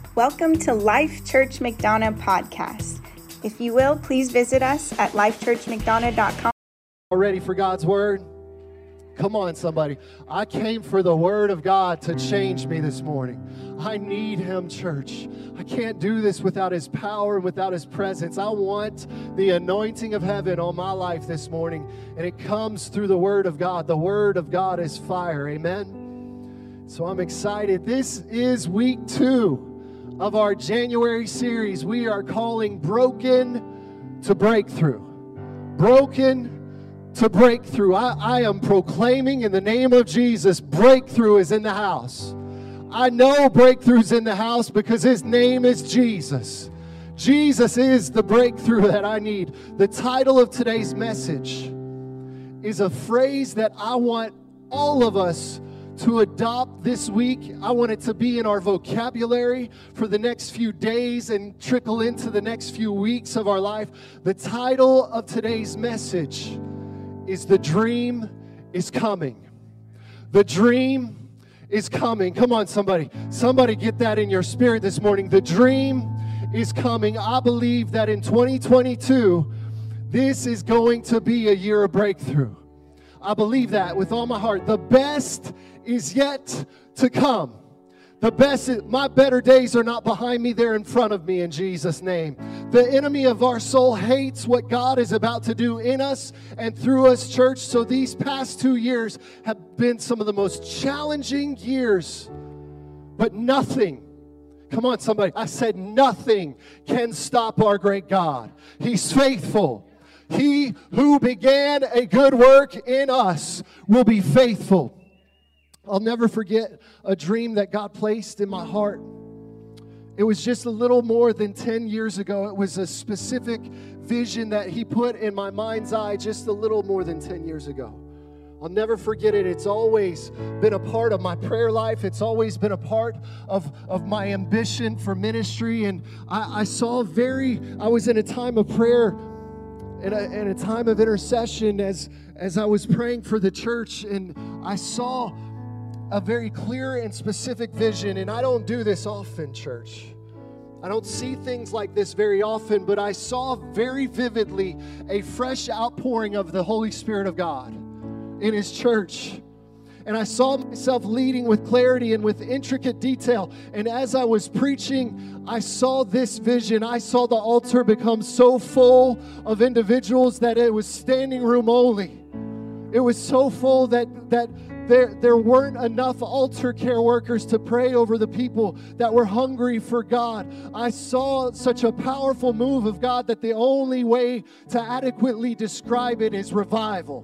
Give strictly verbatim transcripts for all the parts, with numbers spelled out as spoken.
Welcome to Life Church McDonough podcast. If you will, please visit us at life church mcdonough dot com. Ready for God's word? Come on, somebody. I came for the word of God to change me this morning. I need him, church. I can't do this without his power and without his presence. I want the anointing of heaven on my life this morning, and it comes through the word of God. The word of God is fire. Amen? So I'm excited. This is week two of our January series. We are calling Broken to Breakthrough. Broken to Breakthrough. I, I am proclaiming in the name of Jesus, breakthrough is in the house. I know breakthrough's in the house because his name is Jesus. Jesus is the breakthrough that I need. The title of today's message is a phrase that I want all of us to adopt this week. I want it to be in our vocabulary for the next few days and trickle into the next few weeks of our life. The title of today's message is The Dream is Coming. The dream is coming. Come on, somebody. Somebody get that in your spirit this morning. The dream is coming. I believe that in twenty twenty-two, this is going to be a year of breakthrough. I believe that with all my heart. The best is yet to come. The best, is, my better days are not behind me, they're in front of me in Jesus' name. The enemy of our soul hates what God is about to do in us and through us, church. So these past two years have been some of the most challenging years, but nothing, come on somebody, I said nothing can stop our great God. He's faithful. He who began a good work in us will be faithful. I'll never forget a dream that God placed in my heart. It was just a little more than ten years ago. It was a specific vision that he put in my mind's eye just a little more than ten years ago. I'll never forget it. It's always been a part of my prayer life. It's always been a part of, of my ambition for ministry. And I, I saw very, I was in a time of prayer in a, in a time of intercession as, as I was praying for the church, and I saw a very clear and specific vision. And I don't do this often, church. I don't see things like this very often, but I saw very vividly a fresh outpouring of the Holy Spirit of God in his church. And I saw myself leading with clarity and with intricate detail. And as I was preaching, I saw this vision. I saw the altar become so full of individuals that it was standing room only. It was so full that that there, there weren't enough altar care workers to pray over the people that were hungry for God. I saw such a powerful move of God that the only way to adequately describe it is revival.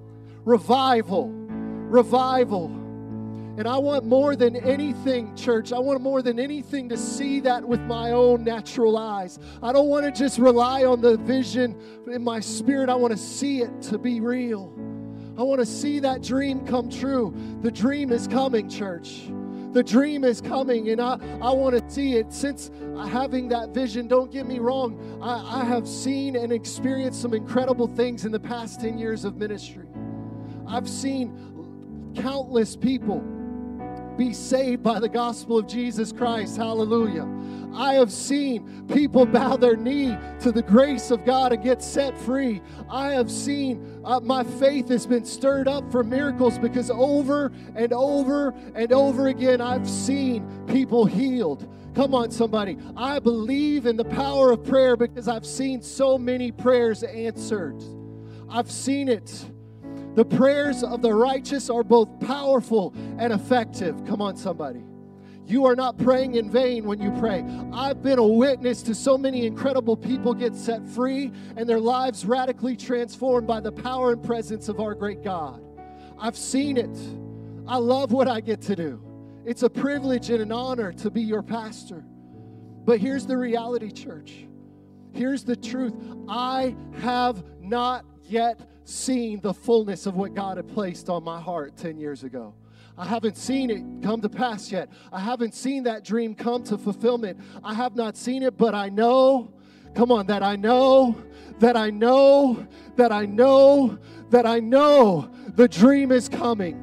Revival. Revival. And I want more than anything, church, I want more than anything to see that with my own natural eyes. I don't want to just rely on the vision in my spirit. I want to see it to be real. I want to see that dream come true. The dream is coming, church. The dream is coming, and I, I want to see it. Since having that vision, don't get me wrong, I, I have seen and experienced some incredible things in the past ten years of ministry. I've seen countless people be saved by the gospel of Jesus Christ. Hallelujah. I have seen people bow their knee to the grace of God and get set free. I have seen uh, my faith has been stirred up for miracles because over and over and over again I've seen people healed. Come on, somebody. I believe in the power of prayer because I've seen so many prayers answered. I've seen it. The prayers of the righteous are both powerful and effective. Come on, somebody. You are not praying in vain when you pray. I've been a witness to so many incredible people get set free and their lives radically transformed by the power and presence of our great God. I've seen it. I love what I get to do. It's a privilege and an honor to be your pastor. But here's the reality, church. Here's the truth. I have not yet seen the fullness of what God had placed on my heart ten years ago. I haven't seen it come to pass yet. I haven't seen that dream come to fulfillment. I have not seen it, but I know, come on, that I know, that I know, that I know, that I know the dream is coming.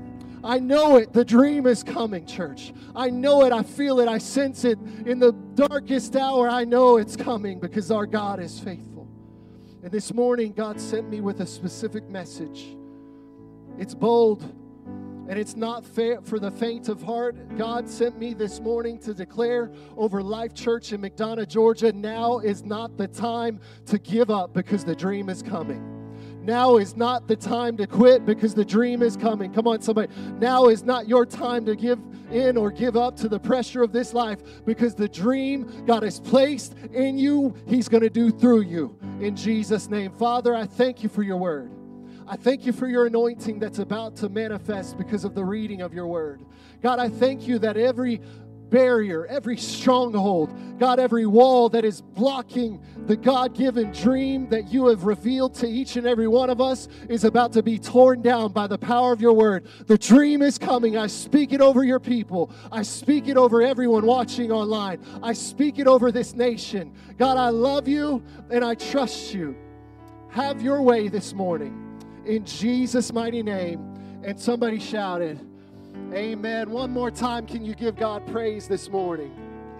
I know it. The dream is coming, church. I know it. I feel it. I sense it. In the darkest hour, I know it's coming because our God is faithful. And this morning, God sent me with a specific message. It's bold, and it's not fair for the faint of heart. God sent me this morning to declare over Life Church in McDonough, Georgia, now is not the time to give up because the dream is coming. Now is not the time to quit because the dream is coming. Come on, somebody. Now is not your time to give in or give up to the pressure of this life because the dream God has placed in you, He's going to do through you. In Jesus' name. Father, I thank you for your word. I thank you for your anointing that's about to manifest because of the reading of your word. God, I thank you that every barrier, every stronghold, God, every wall that is blocking the God-given dream that you have revealed to each and every one of us is about to be torn down by the power of your word. The dream is coming. I speak it over your people. I speak it over everyone watching online. I speak it over this nation. God, I love you and I trust you. Have your way this morning. In Jesus' mighty name. And somebody shouted, amen. One more time, can you give God praise this morning?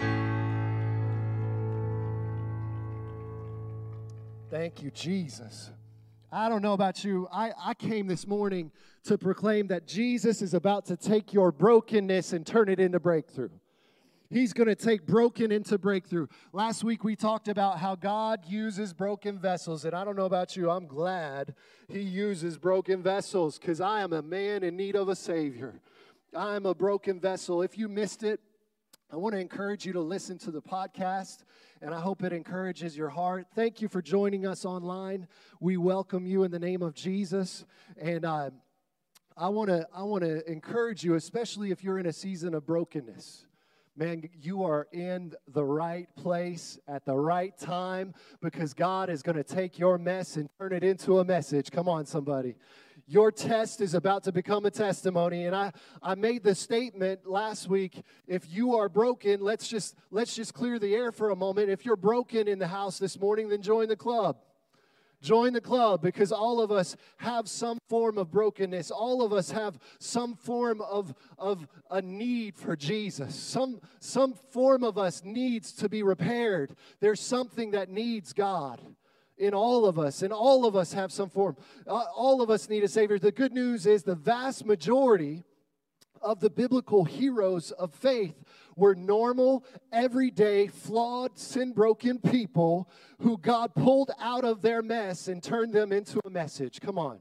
Thank you, Jesus. I don't know about you. I, I came this morning to proclaim that Jesus is about to take your brokenness and turn it into breakthrough. He's going to take broken into breakthrough. Last week we talked about how God uses broken vessels. And I don't know about you, I'm glad He uses broken vessels because I am a man in need of a Savior. I am a broken vessel. If you missed it, I want to encourage you to listen to the podcast, and I hope it encourages your heart. Thank you for joining us online. We welcome you in the name of Jesus. And uh, I want to I want to encourage you, especially if you're in a season of brokenness. Man, you are in the right place at the right time because God is going to take your mess and turn it into a message. Come on, somebody. Your test is about to become a testimony. And I, I made the statement last week, if you are broken, let's just, let's just clear the air for a moment. If you're broken in the house this morning, then join the club. Join the club because all of us have some form of brokenness. All of us have some form of, of a need for Jesus. Some, some form of us needs to be repaired. There's something that needs God in all of us, and all of us have some form. Uh, all of us need a Savior. The good news is the vast majority of the biblical heroes of faith were normal, everyday, flawed, sin-broken people who God pulled out of their mess and turned them into a message. Come on.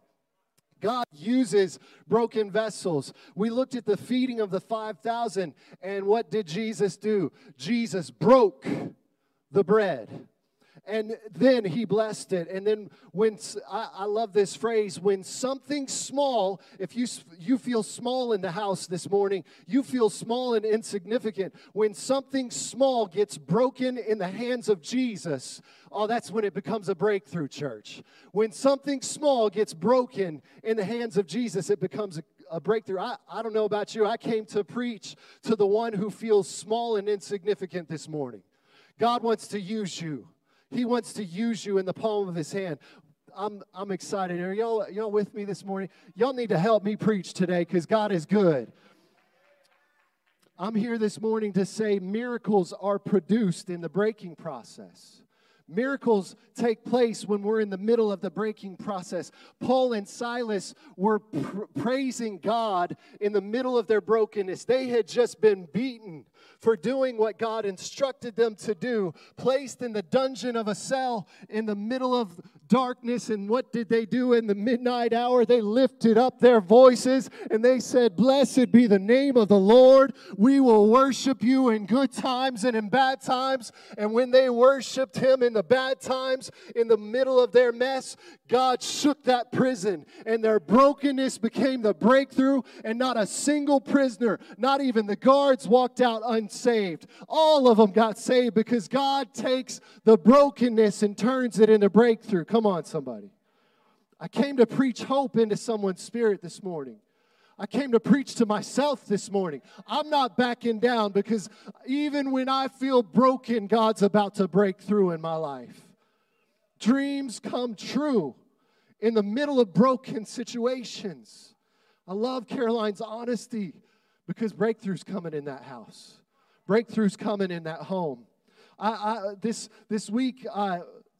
God uses broken vessels. We looked at the feeding of the five thousand, and what did Jesus do? Jesus broke the bread. And then he blessed it. And then when, I, I love this phrase, when something small, if you, you feel small in the house this morning, you feel small and insignificant. When something small gets broken in the hands of Jesus, oh, that's when it becomes a breakthrough, church. When something small gets broken in the hands of Jesus, it becomes a, a breakthrough. I, I don't know about you. I came to preach to the one who feels small and insignificant this morning. God wants to use you. He wants to use you in the palm of His hand. I'm I'm excited. Are y'all, y'all with me this morning? Y'all need to help me preach today because God is good. I'm here this morning to say miracles are produced in the breaking process. Miracles take place when we're in the middle of the breaking process. Paul and Silas were pr- praising God in the middle of their brokenness. They had just been beaten for doing what God instructed them to do, placed in the dungeon of a cell in the middle of darkness. And what did they do in the midnight hour? They lifted up their voices and they said, "Blessed be the name of the Lord. We will worship you in good times and in bad times." And when they worshiped Him in the bad times, in the middle of their mess, God shook that prison and their brokenness became the breakthrough, and not a single prisoner, not even the guards, walked out unsaved. All of them got saved because God takes the brokenness and turns it into breakthrough. Come on, somebody. I came to preach hope into someone's spirit this morning. I came to preach to myself this morning. I'm not backing down because even when I feel broken, God's about to break through in my life. Dreams come true in the middle of broken situations. I love Caroline's honesty because breakthrough's coming in that house. Breakthrough's coming in that home. I, I this this week I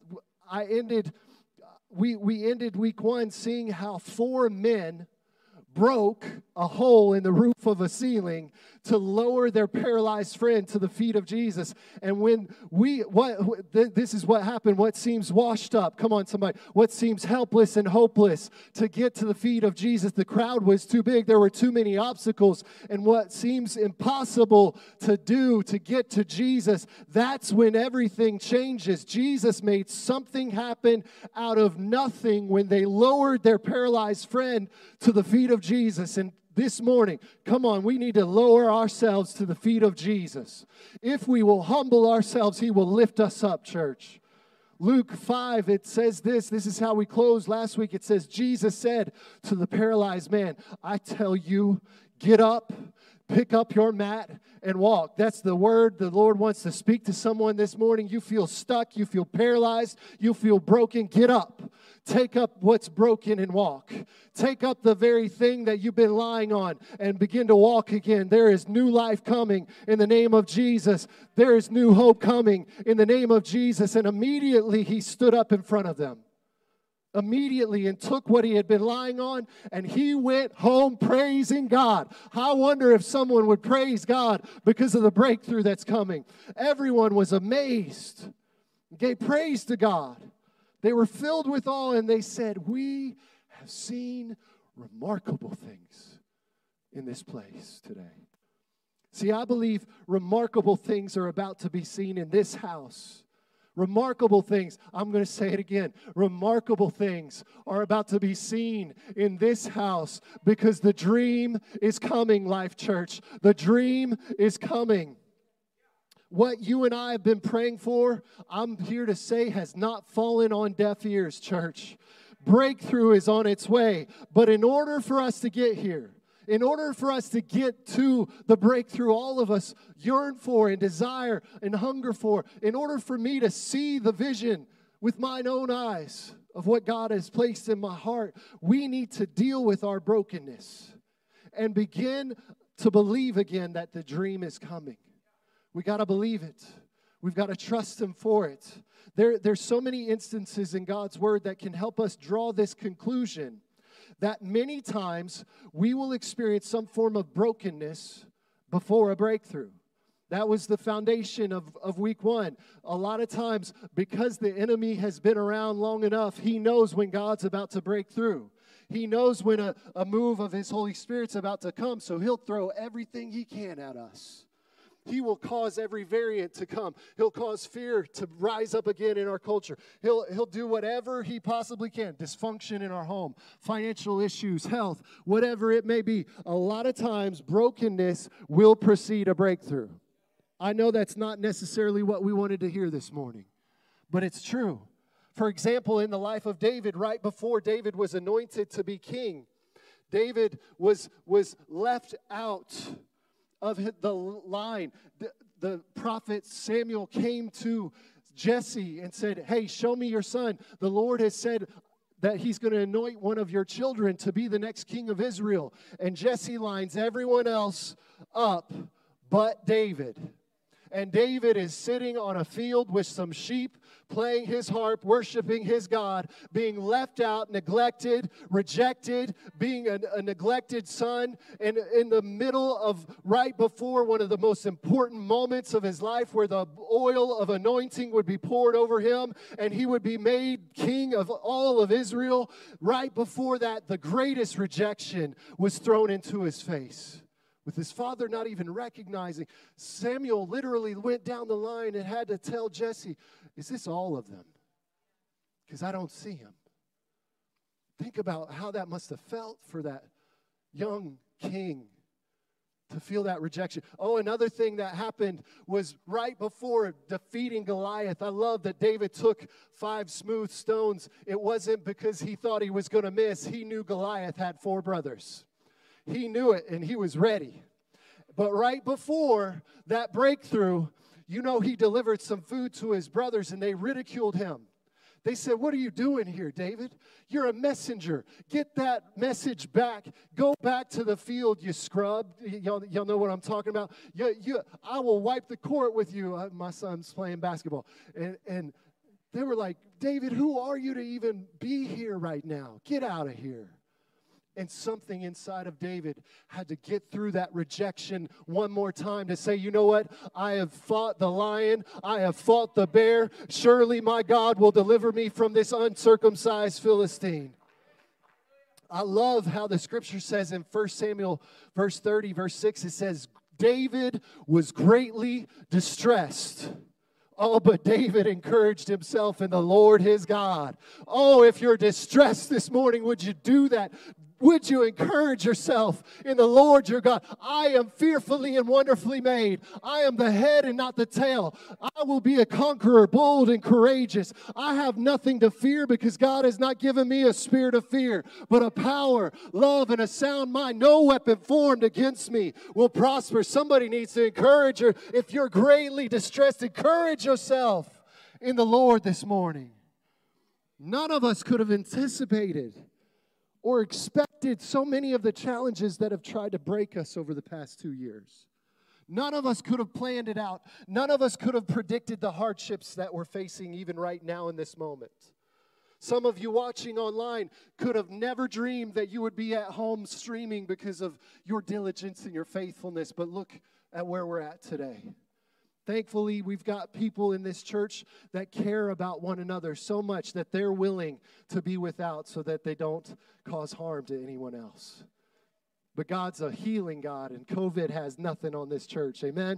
I ended we we ended week one seeing how four men broke a hole in the roof of a ceiling to lower their paralyzed friend to the feet of Jesus. And when we, what, this is what happened, what seems washed up, come on somebody, what seems helpless and hopeless to get to the feet of Jesus, the crowd was too big, there were too many obstacles, and what seems impossible to do to get to Jesus, that's when everything changes. Jesus made something happen out of nothing when they lowered their paralyzed friend to the feet of Jesus. And this morning, come on, we need to lower ourselves to the feet of Jesus. If we will humble ourselves, He will lift us up, church. Luke five, it says this. This is how we closed last week. It says, Jesus said to the paralyzed man, I tell you, get up, pick up your mat, and walk. That's the word the Lord wants to speak to someone this morning. You feel stuck. You feel paralyzed. You feel broken. Get up. Take up what's broken and walk. Take up the very thing that you've been lying on and begin to walk again. There is new life coming in the name of Jesus. There is new hope coming in the name of Jesus. And immediately he stood up in front of them. Immediately, and took what he had been lying on, and he went home praising God. I wonder if someone would praise God because of the breakthrough that's coming. Everyone was amazed, gave praise to God. They were filled with awe, and they said, we have seen remarkable things in this place today. See, I believe remarkable things are about to be seen in this house. Remarkable things, I'm going to say it again, remarkable things are about to be seen in this house because the dream is coming, Life Church. The dream is coming. What you and I have been praying for, I'm here to say, has not fallen on deaf ears, church. Breakthrough is on its way. But in order for us to get here, in order for us to get to the breakthrough all of us yearn for and desire and hunger for, in order for me to see the vision with mine own eyes of what God has placed in my heart, we need to deal with our brokenness and begin to believe again that the dream is coming. We got to believe it. We've got to trust Him for it. There, there's so many instances in God's Word that can help us draw this conclusion that many times we will experience some form of brokenness before a breakthrough. That was the foundation of, of week one. A lot of times, because the enemy has been around long enough, he knows when God's about to break through. He knows when a, a move of His Holy Spirit's about to come, so he'll throw everything he can at us. He will cause every variant to come. He'll cause fear to rise up again in our culture. He'll, he'll do whatever he possibly can. Dysfunction in our home, financial issues, health, whatever it may be. A lot of times, brokenness will precede a breakthrough. I know that's not necessarily what we wanted to hear this morning, but it's true. For example, in the life of David, right before David was anointed to be king, David was, was left out of the line. The, the prophet Samuel came to Jesse and said, hey, show me your son. The Lord has said that He's going to anoint one of your children to be the next king of Israel. And Jesse lines everyone else up but David. And David is sitting on a field with some sheep, playing his harp, worshiping his God, being left out, neglected, rejected, being a, a neglected son. And in the middle of, right before one of the most important moments of his life where the oil of anointing would be poured over him and he would be made king of all of Israel, right before that, the greatest rejection was thrown into his face. With his father not even recognizing, Samuel literally went down the line and had to tell Jesse, is this all of them? Because I don't see him. Think about how that must have felt for that young king to feel that rejection. Oh, another thing that happened was right before defeating Goliath. I love that David took five smooth stones. It wasn't because he thought he was going to miss. He knew Goliath had four brothers. He knew it, and he was ready. But right before that breakthrough, you know, he delivered some food to his brothers, and they ridiculed him. They said, what are you doing here, David? You're a messenger. Get that message back. Go back to the field, you scrub. Y'all, y'all know what I'm talking about? You, you, I will wipe the court with you. Uh, my son's playing basketball. And, and they were like, David, who are you to even be here right now? Get out of here. And something inside of David had to get through that rejection one more time to say, you know what? I have fought the lion. I have fought the bear. Surely my God will deliver me from this uncircumcised Philistine. I love how the scripture says in First Samuel verse thirty, verse six, it says, David was greatly distressed. Oh, but David encouraged himself in the Lord his God. Oh, if you're distressed this morning, would you do that? Would you encourage yourself in the Lord your God? I am fearfully and wonderfully made. I am the head and not the tail. I will be a conqueror, bold and courageous. I have nothing to fear because God has not given me a spirit of fear, but a power, love, and a sound mind. No weapon formed against me will prosper. Somebody needs to encourage her. If you're greatly distressed, encourage yourself in the Lord this morning. None of us could have anticipated or expected so many of the challenges that have tried to break us over the past two years. None of us could have planned it out. None of us could have predicted the hardships that we're facing even right now in this moment. Some of you watching online could have never dreamed that you would be at home streaming because of your diligence and your faithfulness, but look at where we're at today. Thankfully, we've got people in this church that care about one another so much that they're willing to be without so that they don't cause harm to anyone else. But God's a healing God, and COVID has nothing on this church. Amen?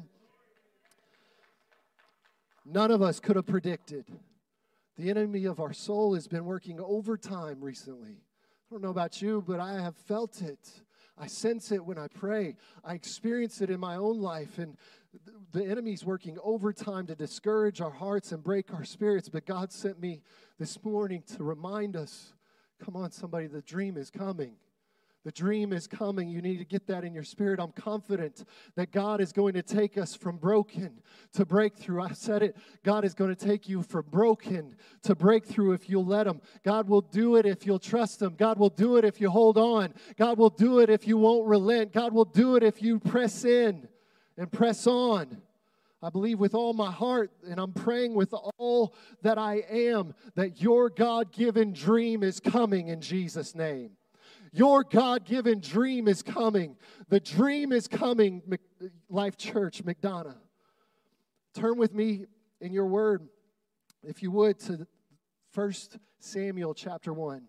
None of us could have predicted. The enemy of our soul has been working overtime recently. I don't know about you, but I have felt it. I sense it when I pray. I experience it in my own life, and the enemy's working overtime to discourage our hearts and break our spirits, but God sent me this morning to remind us, come on, somebody, the dream is coming. The dream is coming. You need to get that in your spirit. I'm confident that God is going to take us from broken to breakthrough. I said it. God is going to take you from broken to breakthrough if you'll let Him. God will do it if you'll trust Him. God will do it if you hold on. God will do it if you won't relent. God will do it if you press in and press on. I believe with all my heart, and I'm praying with all that I am, that your God-given dream is coming in Jesus' name. Your God-given dream is coming. The dream is coming, Life Church, McDonough. Turn with me in your word, if you would, to First Samuel chapter one.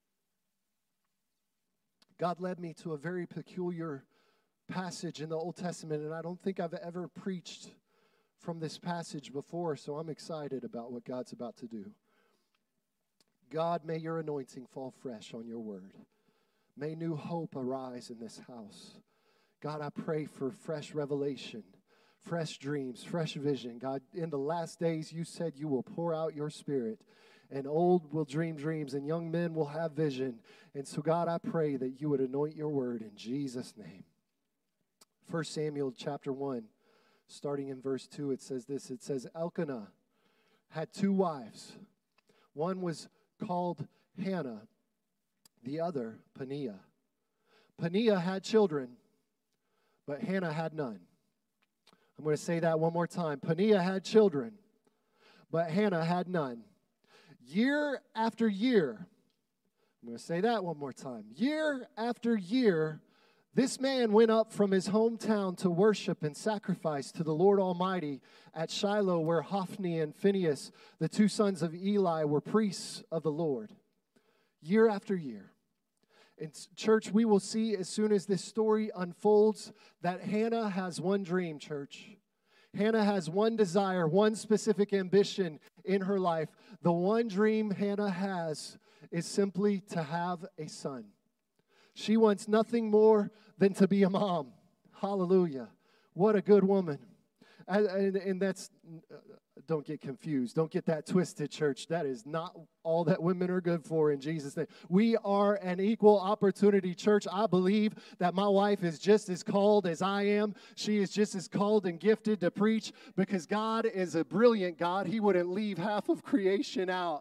God led me to a very peculiar passage in the Old Testament, and I don't think I've ever preached from this passage before, so I'm excited about what God's about to do. God, may your anointing fall fresh on your word. May new hope arise in this house. God, I pray for fresh revelation, fresh dreams, fresh vision. God, in the last days, you said you will pour out your spirit, and old will dream dreams, and young men will have vision. And so, God, I pray that you would anoint your word in Jesus' name. First Samuel chapter one, starting in verse two, it says this. It says, Elkanah had two wives. One was called Hannah, the other Peninnah. Peninnah had children, but Hannah had none. I'm going to say that one more time. Peninnah had children, but Hannah had none. Year after year, I'm going to say that one more time. Year after year, this man went up from his hometown to worship and sacrifice to the Lord Almighty at Shiloh, where Hophni and Phinehas, the two sons of Eli, were priests of the Lord. Year after year. In church, we will see as soon as this story unfolds that Hannah has one dream, church. Hannah has one desire, one specific ambition in her life. The one dream Hannah has is simply to have a son. She wants nothing more than to be a mom. Hallelujah. What a good woman. And, and, and that's, don't get confused. Don't get that twisted, church. That is not all that women are good for in Jesus' name. We are an equal opportunity church. I believe that my wife is just as called as I am. She is just as called and gifted to preach because God is a brilliant God. He wouldn't leave half of creation out.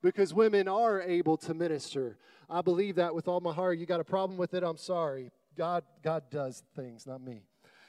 because women are able to minister. I believe that with all my heart. You got a problem with it, I'm sorry. God, God does things, not me.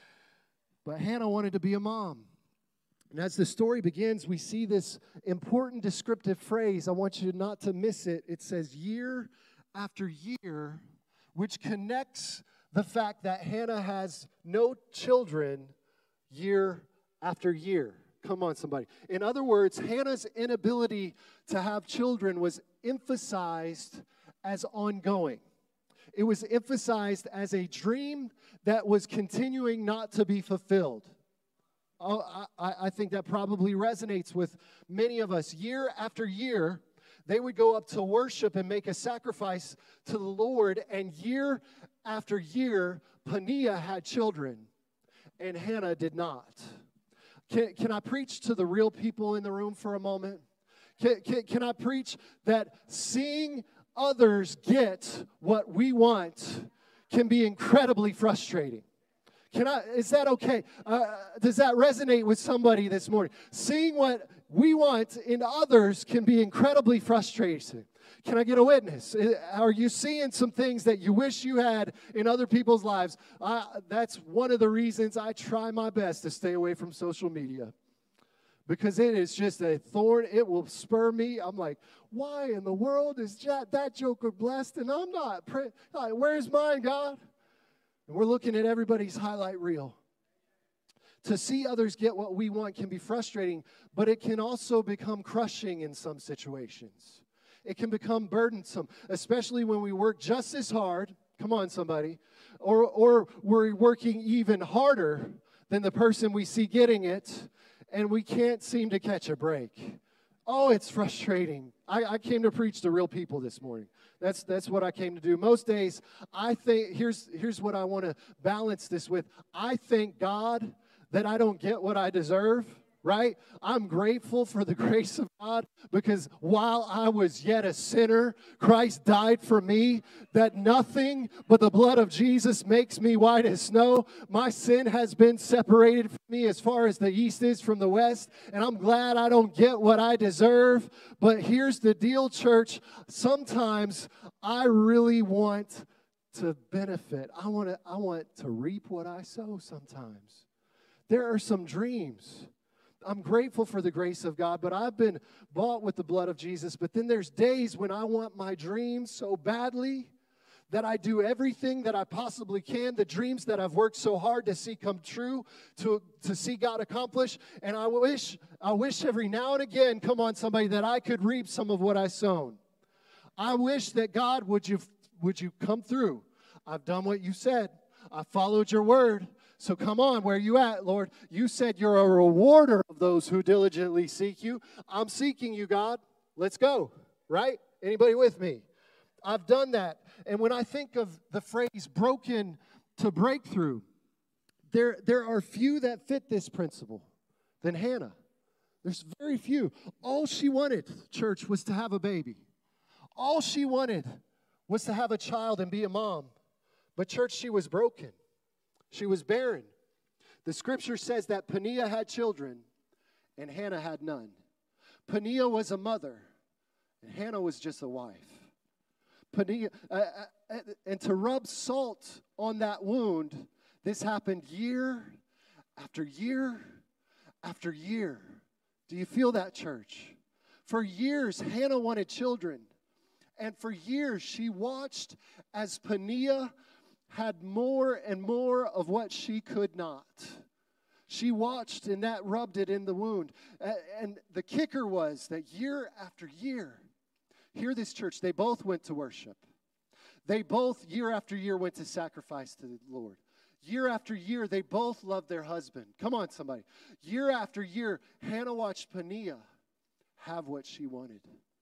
But Hannah wanted to be a mom. And as the story begins, we see this important descriptive phrase. I want you not to miss it. It says, year after year, which connects the fact that Hannah has no children year after year. Come on, somebody. In other words, Hannah's inability to have children was emphasized as ongoing. It was emphasized as a dream that was continuing not to be fulfilled. Oh, I, I think that probably resonates with many of us. Year after year, they would go up to worship and make a sacrifice to the Lord, and year after year, Peninnah had children, and Hannah did not. Can, can I preach to the real people in the room for a moment? Can, can, can I preach that seeing others get what we want can be incredibly frustrating? Can I, is that okay? Uh, does that resonate with somebody this morning? Seeing what we want in others can be incredibly frustrating. Can I get a witness? Are you seeing some things that you wish you had in other people's lives? Uh, that's one of the reasons I try my best to stay away from social media. Because it is just a thorn. It will spur me. I'm like, why in the world is that joker blessed and I'm not? Like, where's mine, God? And we're looking at everybody's highlight reel. To see others get what we want can be frustrating, but it can also become crushing in some situations. It can become burdensome, especially when we work just as hard. Come on, somebody. Or, or we're working even harder than the person we see getting it, and we can't seem to catch a break. Oh, it's frustrating. I, I came to preach to real people this morning. That's that's what I came to do. Most days, I think, here's, here's what I want to balance this with. I thank God that I don't get what I deserve, right? I'm grateful for the grace of God because while I was yet a sinner, Christ died for me, that nothing but the blood of Jesus makes me white as snow. My sin has been separated from me as far as the east is from the west, and I'm glad I don't get what I deserve. But here's the deal, church. Sometimes I really want to benefit. I want to, I want to reap what I sow sometimes. There are some dreams. I'm grateful for the grace of God, but I've been bought with the blood of Jesus. But then there's days when I want my dreams so badly that I do everything that I possibly can, the dreams that I've worked so hard to see come true, to, to see God accomplish. And I wish, I wish every now and again, come on somebody, that I could reap some of what I sown. I wish that God, would you, would you come through? I've done what you said. I followed your word. So come on, where are you at, Lord? You said you're a rewarder of those who diligently seek you. I'm seeking you, God. Let's go, right? Anybody with me? I've done that. And when I think of the phrase broken to breakthrough, there, there are few that fit this principle than Hannah. There's very few. All she wanted, church, was to have a baby. All she wanted was to have a child and be a mom. But church, she was broken. She was barren. The scripture says that Peninnah had children and Hannah had none. Peninnah was a mother and Hannah was just a wife. Peninnah, uh, uh, and to rub salt on that wound, this happened year after year after year. Do you feel that, church? For years, Hannah wanted children. And for years, she watched as Peninnah had more and more of what she could not. She watched, and that rubbed it in the wound. And the kicker was that year after year, hear this, church, they both went to worship. They both, year after year, went to sacrifice to the Lord. Year after year, they both loved their husband. Come on, somebody. Year after year, Hannah watched Peninnah have what she wanted.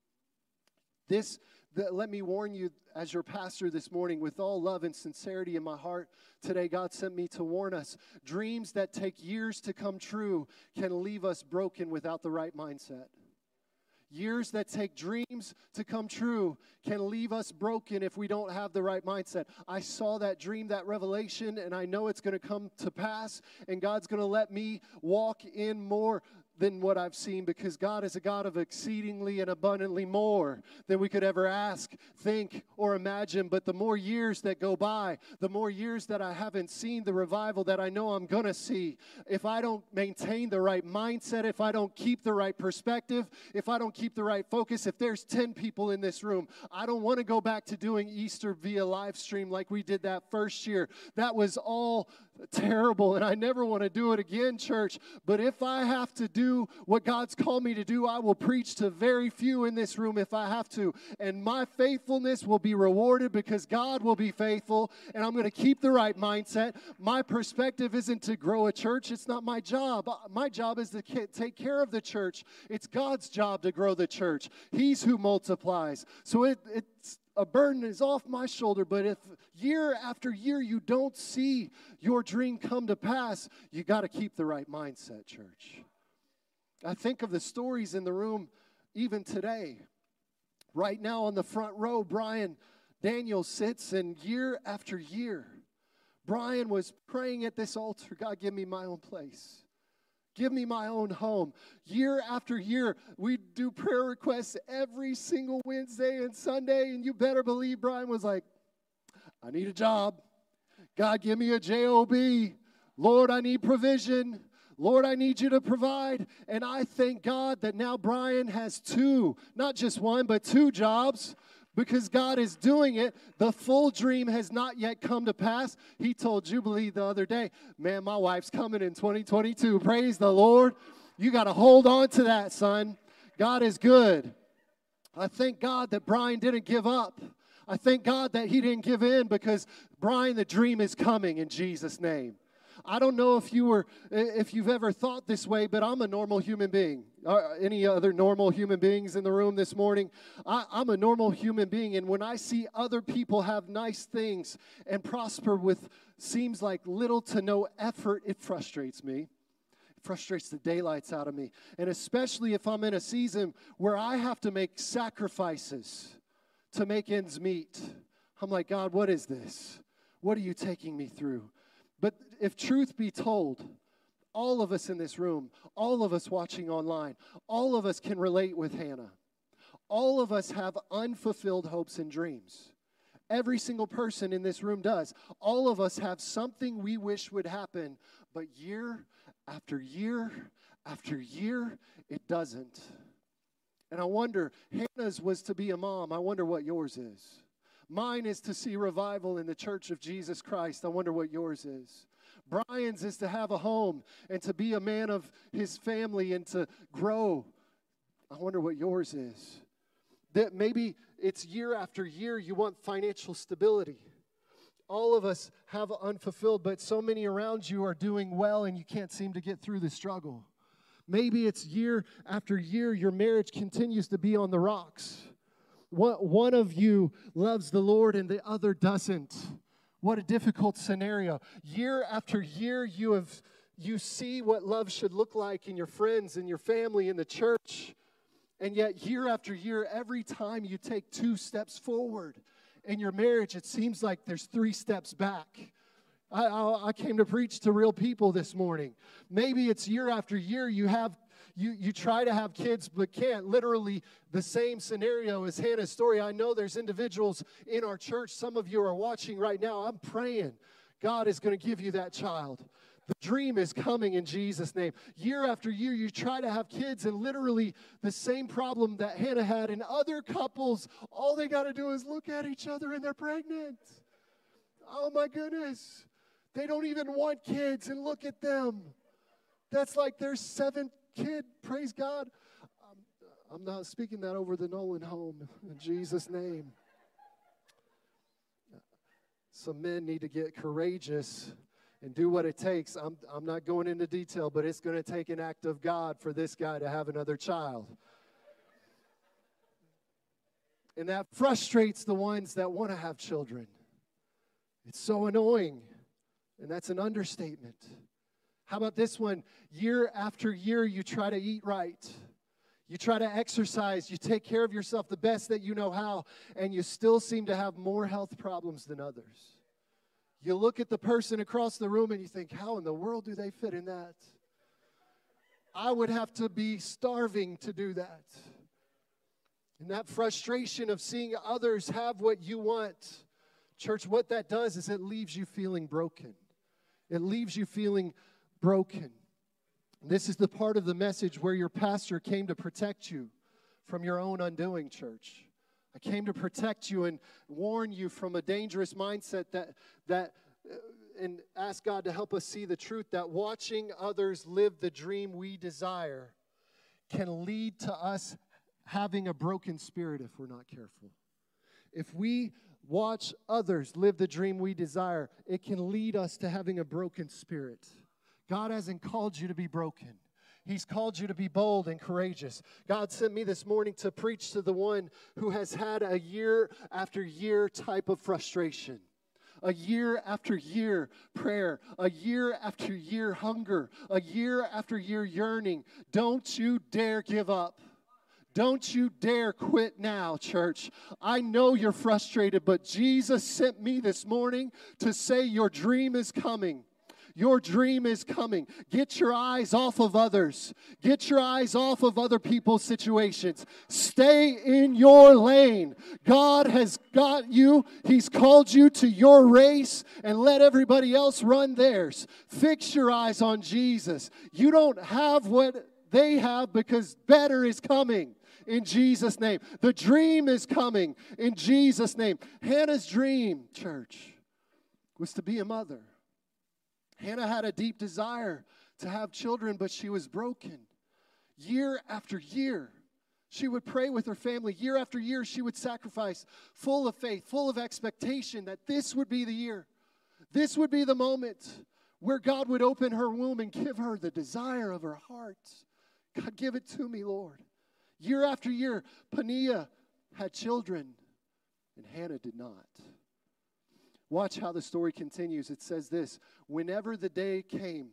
This The, let me warn you, as your pastor this morning, with all love and sincerity in my heart, today God sent me to warn us. Dreams that take years to come true can leave us broken without the right mindset. Years that take dreams to come true can leave us broken if we don't have the right mindset. I saw that dream, that revelation, and I know it's going to come to pass, and God's going to let me walk in more than what I've seen, because God is a God of exceedingly and abundantly more than we could ever ask, think, or imagine. But the more years that go by, the more years that I haven't seen the revival that I know I'm going to see, if I don't maintain the right mindset, if I don't keep the right perspective, if I don't keep the right focus, if there's ten people in this room, I don't want to go back to doing Easter via live stream like we did that first year. That was all terrible, and I never want to do it again, church. But if I have to do what God's called me to do, I will preach to very few in this room if I have to. And my faithfulness will be rewarded because God will be faithful, and I'm going to keep the right mindset. My perspective isn't to grow a church. It's not my job. My job is to take care of the church. It's God's job to grow the church. He's who multiplies. So it, it's a burden is off my shoulder, but if year after year you don't see your dream come to pass, you got to keep the right mindset, church. I think of the stories in the room even today. Right now on the front row, Brian Daniel sits, and year after year, Brian was praying at this altar, God, give me my own place. Give me my own home. Year after year, we do prayer requests every single Wednesday and Sunday, and you better believe Brian was like, I need a job. God, give me a job. Lord, I need provision. Lord, I need you to provide. And I thank God that now Brian has two, not just one, but two jobs. Because God is doing it. The full dream has not yet come to pass. He told Jubilee the other day, man, my wife's coming in twenty twenty-two. Praise the Lord. You got to hold on to that, son. God is good. I thank God that Brian didn't give up. I thank God that he didn't give in, because, Brian, the dream is coming in Jesus' name. I don't know if you were, if you've ever thought this way, but I'm a normal human being. Are any other normal human beings in the room this morning? I, I'm a normal human being, and when I see other people have nice things and prosper with seems like little to no effort, it frustrates me. It frustrates the daylights out of me. And especially if I'm in a season where I have to make sacrifices to make ends meet. I'm like, God, what is this? What are you taking me through? But if truth be told, all of us in this room, all of us watching online, all of us can relate with Hannah. All of us have unfulfilled hopes and dreams. Every single person in this room does. All of us have something we wish would happen, but year after year after year, it doesn't. And I wonder, Hannah's was to be a mom. I wonder what yours is. Mine is to see revival in the Church of Jesus Christ. I wonder what yours is. Brian's is to have a home and to be a man of his family and to grow. I wonder what yours is. That maybe it's year after year you want financial stability. All of us have unfulfilled, but so many around you are doing well and you can't seem to get through the struggle. Maybe it's year after year your marriage continues to be on the rocks. One of you loves the Lord and the other doesn't. What a difficult scenario. Year after year, you have you see what love should look like in your friends, in your family, in the church. And yet, year after year, every time you take two steps forward in your marriage, it seems like there's three steps back. I, I, I came to preach to real people this morning. Maybe it's year after year you have You you try to have kids but can't. Literally the same scenario as Hannah's story. I know there's individuals in our church. Some of you are watching right now. I'm praying God is going to give you that child. The dream is coming in Jesus' name. Year after year, you try to have kids, and literally the same problem that Hannah had in other couples, all they got to do is look at each other and they're pregnant. Oh my goodness. They don't even want kids, and look at them. That's like their seventh kid, praise God. I'm, I'm not speaking that over the Nolan home in Jesus' name. Some men need to get courageous and do what it takes. I'm, I'm not going into detail, but it's going to take an act of God for this guy to have another child. And that frustrates the ones that want to have children. It's so annoying, and that's an understatement. How about this one? Year after year, you try to eat right. You try to exercise. You take care of yourself the best that you know how, and you still seem to have more health problems than others. You look at the person across the room and you think, how in the world do they fit in that? I would have to be starving to do that. And that frustration of seeing others have what you want, church, what that does is it leaves you feeling broken. It leaves you feeling broken. This is the part of the message where your pastor came to protect you from your own undoing, church. I came to protect you and warn you from a dangerous mindset that that uh, and ask God to help us see the truth that watching others live the dream we desire can lead to us having a broken spirit if we're not careful. If we watch others live the dream we desire, it can lead us to having a broken spirit. God hasn't called you to be broken. He's called you to be bold and courageous. God sent me this morning to preach to the one who has had a year after year type of frustration. A year after year prayer. A year after year hunger. A year after year yearning. Don't you dare give up. Don't you dare quit now, church. I know you're frustrated, but Jesus sent me this morning to say your dream is coming. Your dream is coming. Get your eyes off of others. Get your eyes off of other people's situations. Stay in your lane. God has got you. He's called you to your race, and let everybody else run theirs. Fix your eyes on Jesus. You don't have what they have because better is coming. In Jesus' name. The dream is coming in Jesus' name. Hannah's dream, church, was to be a mother. Hannah had a deep desire to have children, but she was broken. Year after year, she would pray with her family. Year after year, she would sacrifice, full of faith, full of expectation that this would be the year. This would be the moment where God would open her womb and give her the desire of her heart. God, give it to me, Lord. Year after year, Peninnah had children, and Hannah did not. Watch how the story continues. It says this: whenever the day came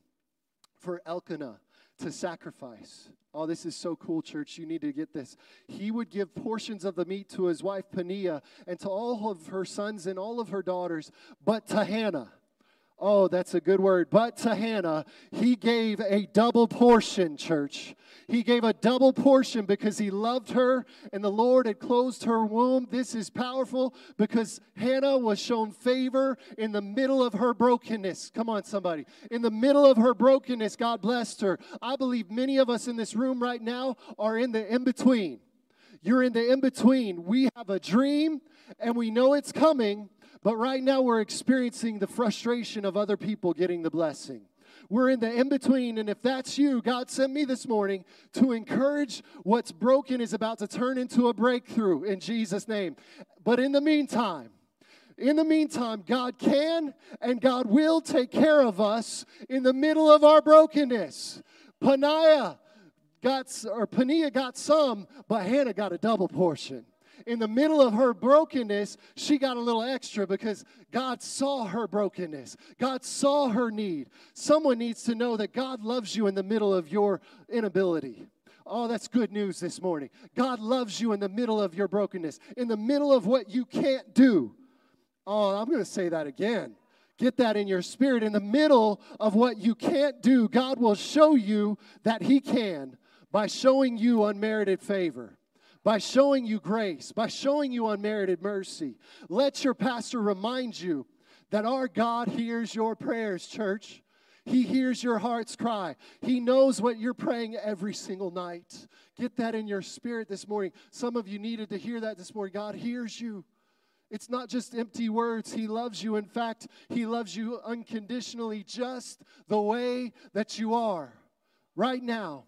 for Elkanah to sacrifice, oh, this is so cool, church. You need to get this. He would give portions of the meat to his wife Peninnah and to all of her sons and all of her daughters, but to Hannah, oh, that's a good word. But to Hannah, he gave a double portion, church. He gave a double portion because he loved her and the Lord had closed her womb. This is powerful because Hannah was shown favor in the middle of her brokenness. Come on, somebody. In the middle of her brokenness, God blessed her. I believe many of us in this room right now are in the in-between. You're in the in-between. We have a dream and we know it's coming, but right now we're experiencing the frustration of other people getting the blessing. We're in the in-between, and if that's you, God sent me this morning to encourage what's broken is about to turn into a breakthrough in Jesus' name. But in the meantime, in the meantime, God can and God will take care of us in the middle of our brokenness. Peninnah got, or Peninnah got some, but Hannah got a double portion. In the middle of her brokenness, she got a little extra because God saw her brokenness. God saw her need. Someone needs to know that God loves you in the middle of your inability. Oh, that's good news this morning. God loves you in the middle of your brokenness, in the middle of what you can't do. Oh, I'm going to say that again. Get that in your spirit. In the middle of what you can't do, God will show you that He can by showing you unmerited favor. By showing you grace, by showing you unmerited mercy. Let your pastor remind you that our God hears your prayers, church. He hears your heart's cry. He knows what you're praying every single night. Get that in your spirit this morning. Some of you needed to hear that this morning. God hears you. It's not just empty words. He loves you. In fact, He loves you unconditionally just the way that you are right now.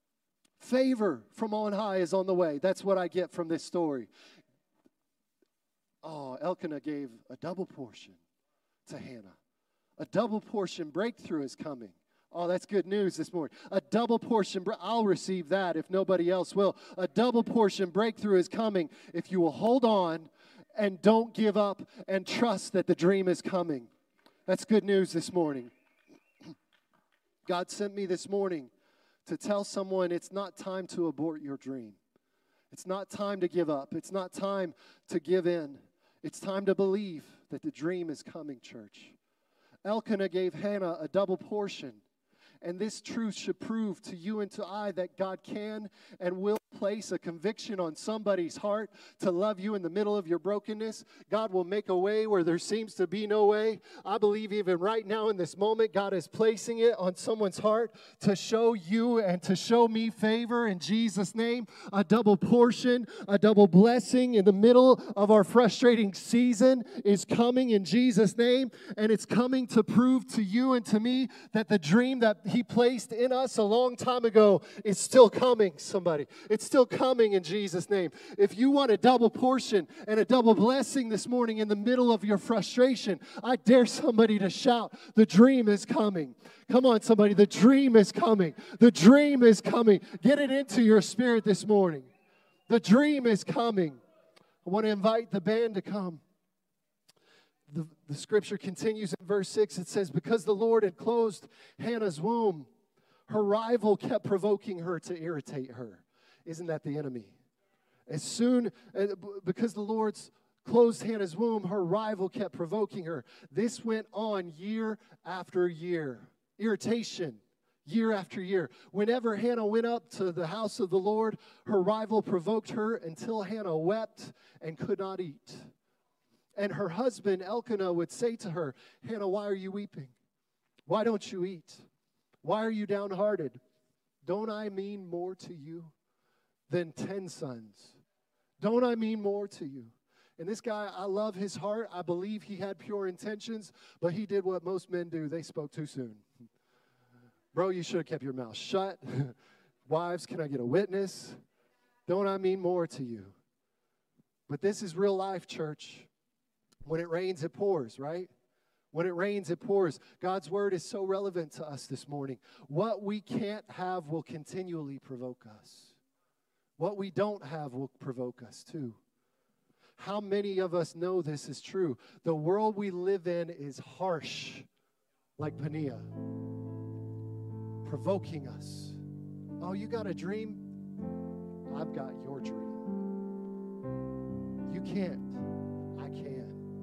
Favor from on high is on the way. That's what I get from this story. Oh, Elkanah gave a double portion to Hannah. A double portion breakthrough is coming. Oh, that's good news this morning. A double portion, I'll receive that if nobody else will. A double portion breakthrough is coming if you will hold on and don't give up and trust that the dream is coming. That's good news this morning. God sent me this morning to tell someone it's not time to abort your dream. It's not time to give up. It's not time to give in. It's time to believe that the dream is coming, church. Elkanah gave Hannah a double portion. And this truth should prove to you and to I that God can and will place a conviction on somebody's heart to love you in the middle of your brokenness. God will make a way where there seems to be no way. I believe even right now in this moment, God is placing it on someone's heart to show you and to show me favor in Jesus' name. A double portion, a double blessing in the middle of our frustrating season is coming in Jesus' name. And it's coming to prove to you and to me that the dream that He placed in us a long time ago is still coming, somebody. It's still coming in Jesus' name. If you want a double portion and a double blessing this morning in the middle of your frustration, I dare somebody to shout, the dream is coming. Come on, somebody, the dream is coming. The dream is coming. Get it into your spirit this morning. The dream is coming. I want to invite the band to come. The, the scripture continues in verse six. It says, because the Lord had closed Hannah's womb, her rival kept provoking her to irritate her. Isn't that the enemy? As soon, uh, because the Lord's closed Hannah's womb, her rival kept provoking her. This went on year after year. Irritation, year after year. Whenever Hannah went up to the house of the Lord, her rival provoked her until Hannah wept and could not eat. And her husband, Elkanah, would say to her, Hannah, why are you weeping? Why don't you eat? Why are you downhearted? Don't I mean more to you than ten sons? Don't I mean more to you? And this guy, I love his heart. I believe he had pure intentions, but he did what most men do. They spoke too soon. Bro, you should have kept your mouth shut. Wives, can I get a witness? Don't I mean more to you? But this is real life, church. When it rains, it pours, right? When it rains, it pours. God's word is so relevant to us this morning. What we can't have will continually provoke us. What we don't have will provoke us too. How many of us know this is true? The world we live in is harsh, like Peninnah, provoking us. Oh, you got a dream? I've got your dream. You can't. I can.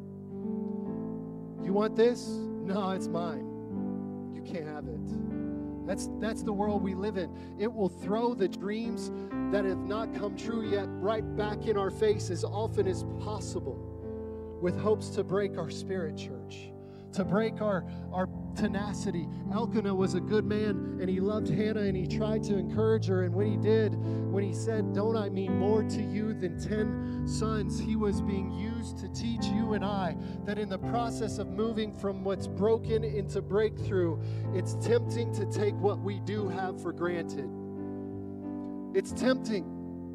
You want this? No, it's mine. You can't have it. That's, that's the world we live in. It will throw the dreams that have not come true yet right back in our face as often as possible with hopes to break our spirit, church, to break our, our tenacity. Elkanah was a good man, and he loved Hannah, and he tried to encourage her. And when he did, when he said, don't I mean more to you than ten sons, he was being used to teach you and I that in the process of moving from what's broken into breakthrough, it's tempting to take what we do have for granted. It's tempting.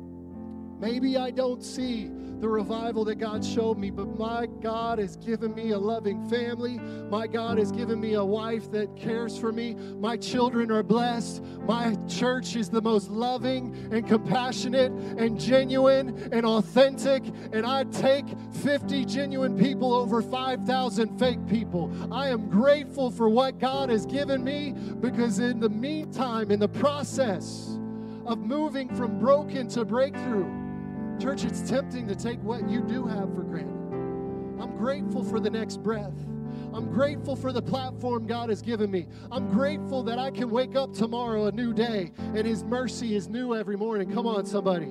Maybe I don't see the revival that God showed me, but my God has given me a loving family. My God has given me a wife that cares for me. My children are blessed. My church is the most loving and compassionate and genuine and authentic. And I take fifty genuine people over five thousand fake people. I am grateful for what God has given me, because in the meantime, in the process of moving from broken to breakthrough, church, it's tempting to take what you do have for granted. I'm grateful for the next breath. I'm grateful for the platform God has given me. I'm grateful that I can wake up tomorrow a new day and His mercy is new every morning. Come on, somebody.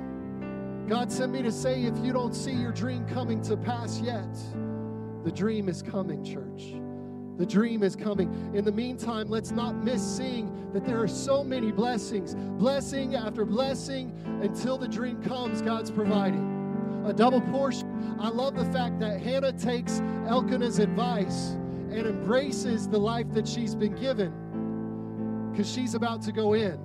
God sent me to say, if you don't see your dream coming to pass yet, the dream is coming, church. The dream is coming. In the meantime, let's not miss seeing that there are so many blessings, blessing after blessing, until the dream comes. God's providing a double portion. I love the fact that Hannah takes Elkanah's advice and embraces the life that she's been given, because she's about to go in.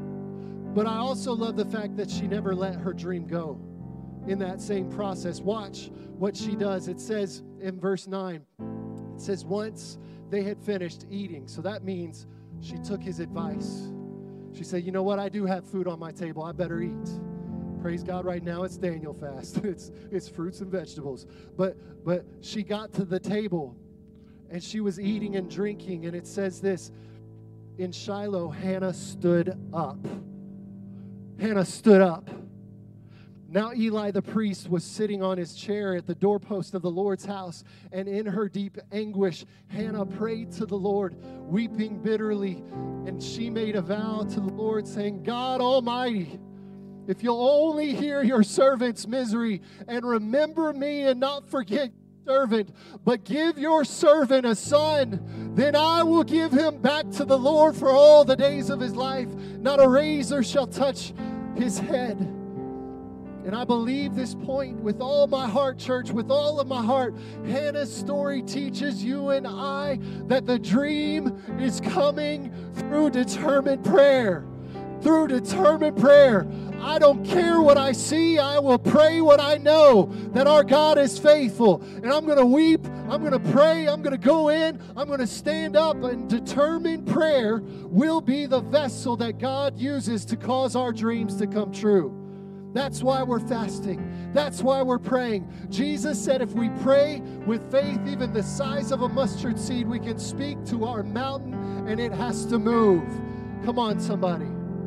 But I also love the fact that she never let her dream go in that same process. Watch what she does. It says in verse nine, it says, once they had finished eating. So that means she took his advice. She said, you know what? I do have food on my table. I better eat. Praise God, right now it's Daniel fast. It's it's fruits and vegetables. But but she got to the table and she was eating and drinking. And it says this, in Shiloh, Hannah stood up. Hannah stood up. Now Eli the priest was sitting on his chair at the doorpost of the Lord's house, and in her deep anguish, Hannah prayed to the Lord, weeping bitterly. And she made a vow to the Lord, saying, God Almighty, if you'll only hear your servant's misery and remember me and not forget your servant, but give your servant a son, then I will give him back to the Lord for all the days of his life. Not a razor shall touch his head. And I believe this point with all my heart, church, with all of my heart. Hannah's story teaches you and I that the dream is coming through determined prayer. Through determined prayer. I don't care what I see. I will pray what I know, that our God is faithful. And I'm going to weep. I'm going to pray. I'm going to go in. I'm going to stand up. And determined prayer will be the vessel that God uses to cause our dreams to come true. That's why we're fasting. That's why we're praying. Jesus said if we pray with faith even the size of a mustard seed, we can speak to our mountain and it has to move. Come on, somebody.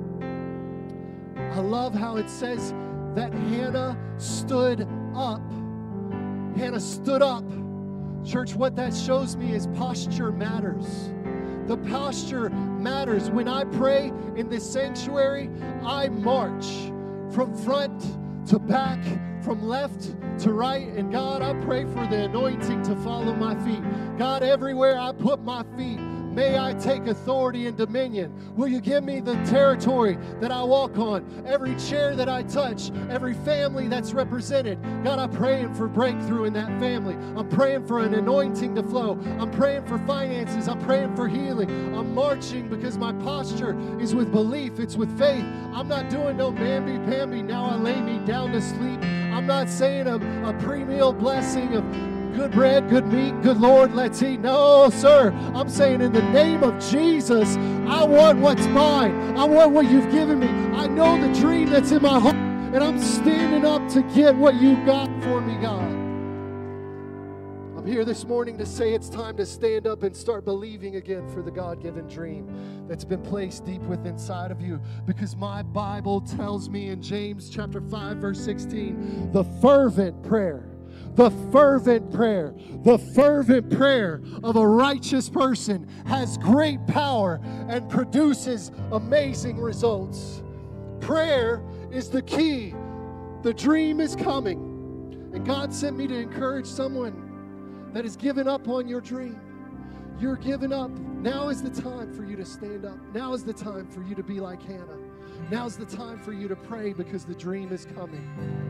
I love how it says that Hannah stood up. Hannah stood up. Church, what that shows me is posture matters. The posture matters. When I pray in this sanctuary, I march from front to back, from left to right. And God, I pray for the anointing to follow my feet. God, everywhere I put my feet, may I take authority and dominion. Will you give me the territory that I walk on? Every chair that I touch, every family that's represented. God, I'm praying for breakthrough in that family. I'm praying for an anointing to flow. I'm praying for finances. I'm praying for healing. I'm marching because my posture is with belief. It's with faith. I'm not doing no mamby-pamby. Now I lay me down to sleep. I'm not saying a, a pre-meal blessing of good bread, good meat, good Lord, let's eat. No, sir. I'm saying in the name of Jesus, I want what's mine. I want what you've given me. I know the dream that's in my heart, and I'm standing up to get what you got for me, God. I'm here this morning to say it's time to stand up and start believing again for the God-given dream that's been placed deep within inside of you. Because my Bible tells me in James chapter five, verse sixteen, the fervent prayer The fervent prayer, the fervent prayer of a righteous person has great power and produces amazing results. Prayer is the key. The dream is coming. And God sent me to encourage someone that has given up on your dream. You're giving up. Now is the time for you to stand up. Now is the time for you to be like Hannah. Now is the time for you to pray because the dream is coming.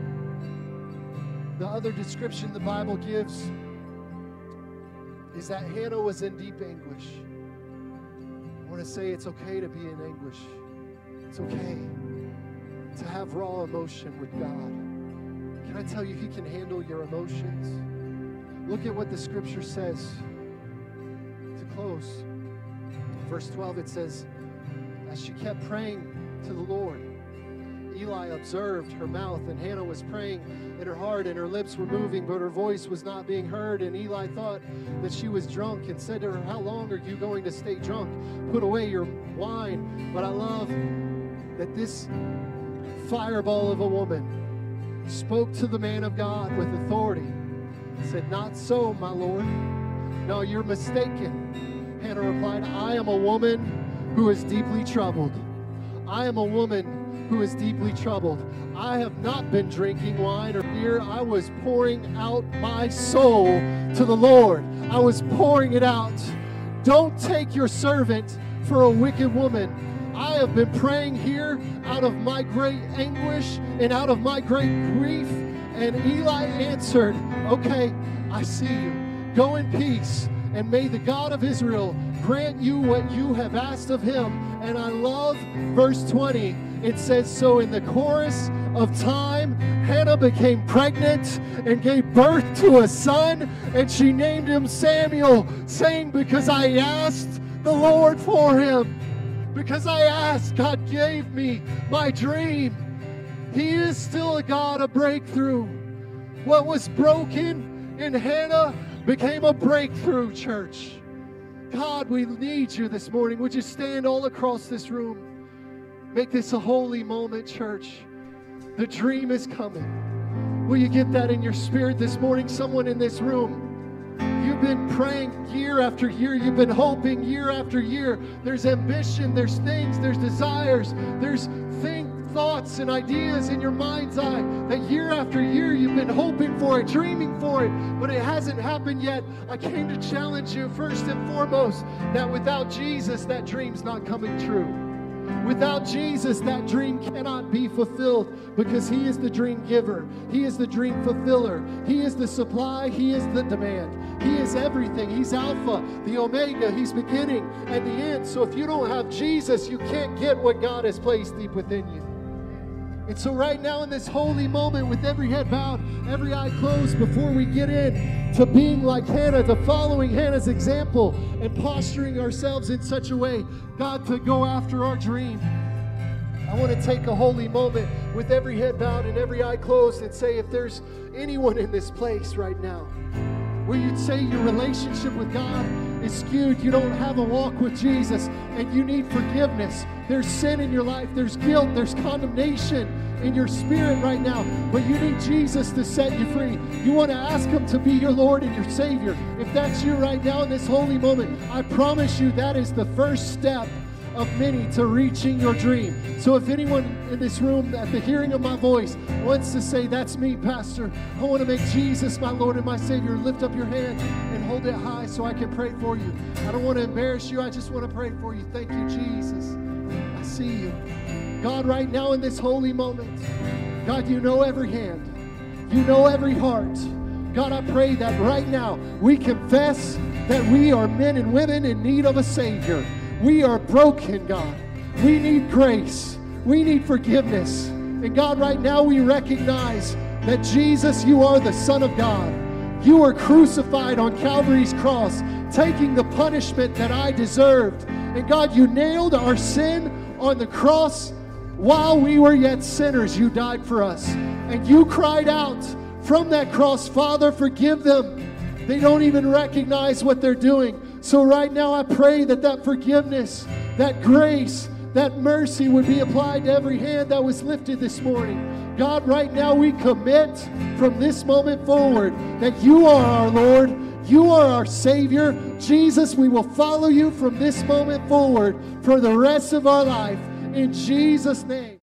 The other description the Bible gives is that Hannah was in deep anguish. I want to say it's okay to be in anguish. It's okay to have raw emotion with God. Can I tell you, He can handle your emotions? Look at what the Scripture says. To close, verse twelve, it says, as she kept praying to the Lord, Eli observed her mouth, and Hannah was praying in her heart, and her lips were moving, but her voice was not being heard. And Eli thought that she was drunk and said to her, how long are you going to stay drunk? Put away your wine. But I love that this fireball of a woman spoke to the man of God with authority. Said, not so, my Lord. No, you're mistaken. Hannah replied, I am a woman who is deeply troubled. I am a woman who is deeply troubled. I have not been drinking wine or beer. I was pouring out my soul to the Lord. I was pouring it out. Don't take your servant for a wicked woman. I have been praying here out of my great anguish and out of my great grief. And Eli answered, okay, I see you. Go in peace, and may the God of Israel grant you what you have asked of him. And I love verse twenty. It says, so in the chorus of time, Hannah became pregnant and gave birth to a son, and she named him Samuel, saying, because I asked the Lord for him. Because I asked, God gave me my dream. He is still a God of breakthrough. What was broken in Hannah became a breakthrough, church. God, we need you this morning. Would you stand all across this room? Make this a holy moment, church. The dream is coming. Will you get that in your spirit this morning? Someone in this room, you've been praying year after year. You've been hoping year after year. There's ambition, there's things, there's desires, there's things, thoughts and ideas in your mind's eye that year after year you've been hoping for it, dreaming for it, but it hasn't happened yet. I came to challenge you first and foremost that without Jesus, that dream's not coming true. Without Jesus, that dream cannot be fulfilled because He is the dream giver. He is the dream fulfiller. He is the supply. He is the demand. He is everything. He's Alpha, the Omega. He's beginning and the end. So if you don't have Jesus, you can't get what God has placed deep within you. And so right now in this holy moment, with every head bowed, every eye closed, before we get in to being like Hannah, to following Hannah's example and posturing ourselves in such a way, God, to go after our dream, I want to take a holy moment with every head bowed and every eye closed and say, if there's anyone in this place right now where you'd say your relationship with God is skewed, you don't have a walk with Jesus, and you need forgiveness. There's sin in your life, there's guilt, there's condemnation in your spirit right now, but you need Jesus to set you free. You want to ask Him to be your Lord and your Savior. If that's you right now in this holy moment, I promise you that is the first step of many to reaching your dream. So if anyone in this room at the hearing of my voice wants to say, that's me, Pastor, I want to make Jesus my Lord and my Savior, lift up your hand and hold it high so I can pray for you. I don't want to embarrass you. I just want to pray for you. Thank you, Jesus. I see you. God, right now in this holy moment, God, you know every hand. You know every heart. God, I pray that right now we confess that we are men and women in need of a Savior. We are broken, God. We need grace. We need forgiveness. And God, right now we recognize that Jesus, you are the Son of God. You were crucified on Calvary's cross, taking the punishment that I deserved. And God, you nailed our sin on the cross while we were yet sinners. You died for us. And you cried out from that cross, Father, forgive them. They don't even recognize what they're doing. So right now I pray that that forgiveness, that grace, that mercy would be applied to every hand that was lifted this morning. God, right now we commit from this moment forward that you are our Lord, you are our Savior. Jesus, we will follow you from this moment forward for the rest of our life. In Jesus' name.